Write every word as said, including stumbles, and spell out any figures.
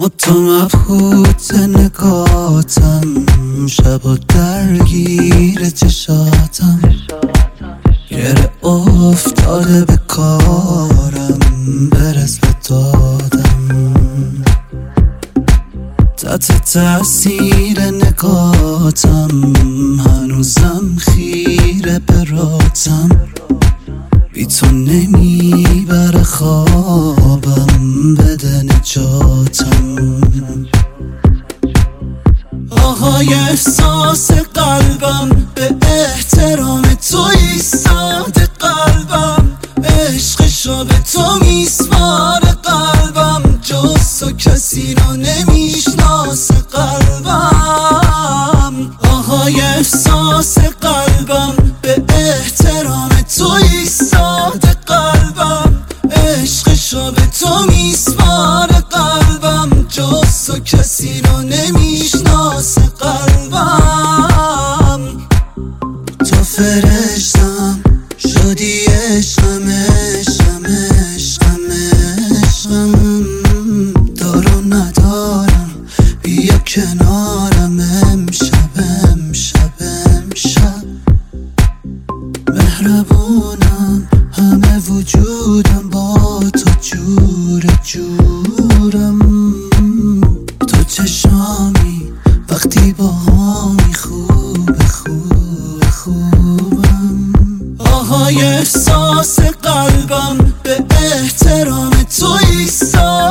تو مبهوت نگاتم، شبا درگیر چشاتم، گره افتاده به کارم، برس به دادم. تحت تأثیر نگاتم، هنوزم خیره به راتم، بی تو نمیبره خوابم، بده نجاتم. آهای احساس قلبم، به احترام تو ایستاده قلبم، عشقشو به تو میسپاره قلبم، جز تو کسی رو نمیشناسه قلبم. آهای احساس قلبم، به احترام تو ایستاده قلبم، عشقشو به تو میسپاره قلبم، جز تو کسی رو نمیشناسه قلبم. تو فرشتم شدی عشقم عشقم عشقم عشقم، دارو ندارم بیا کنارم، امشب امشب امشب. مهربونم همه وجودم، با تو جور جورم، تو چشامی وقتی با همی خوب خوب خوبم. آهای احساس قلبم، به احترام تو ایستاد